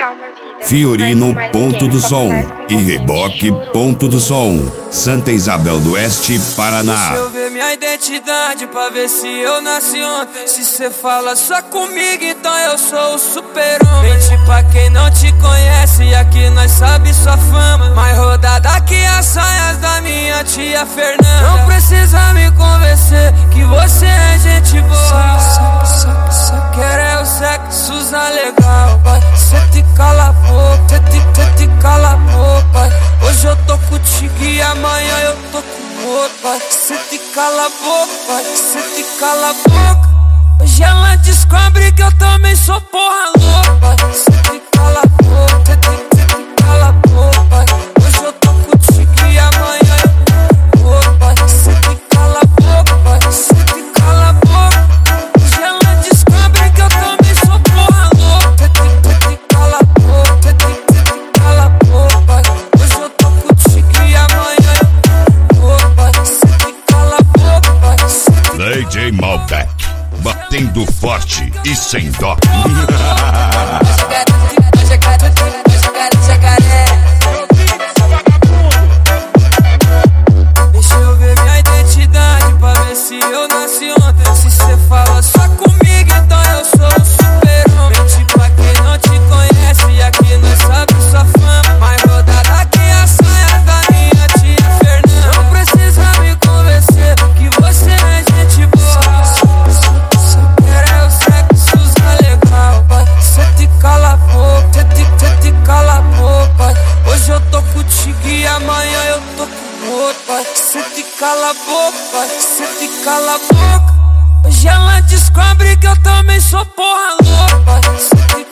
Fiorino Ponto do Som e Reboque Ponto do Som, Santa Isabel do Oeste, Paraná. Deixa eu ver minha identidade pra ver se eu nasci ontem. Se cê fala só comigo, então eu sou o super-homem. Mente pra quem não te conhece, aqui nós sabe sua fama. Mais rodada que as saias da minha tia Fernanda. Não precisa me convencer que você é gente boa. Só quero é o sexo legal, vai. Cê te cala a boca, cê te cala a boca. Hoje eu tô contigo e amanhã eu tô com outro, vai. Cê te cala a boca, vai. Cê te cala a boca. Hoje ela descobre que eu também sou porra louca, vai. Cê te cala a boca, cê te cala a boca, vai. Hoje eu tô contigo e amanhã eu tô com outro, vai. Cê te cala a boca, vai. Cê te cala a boca. Hoje ela descobre que eu também sou porra louca. Cê te cala a boca, cê te cala a boca, vai. Hoje eu tô contigo e amanhã eu tô com outro, vai. Cê te cala a boca, vai. DJ Malbec, batendo forte e sem dó. Deixa eu ver minha identidade pra ver se eu nasci ontem. Se cê fala só comigo, então eu sou o super-homem. Mente pra quem não te conhece, aqui nós sabe sua fama. Mais rodada que as saias da minha tia Fernanda. Não precisa me convencer que você é gente boa. Só quero é o sexo legal, vai. Cê te cala a boca, cê te cala a boca, vai. Hoje eu tô contigo e amanhã eu tô com outro, vai. Cê te cala a boca, vai. Cê te cala a boca. Hoje ela descobre que eu também sou porra louca, vai. Cê te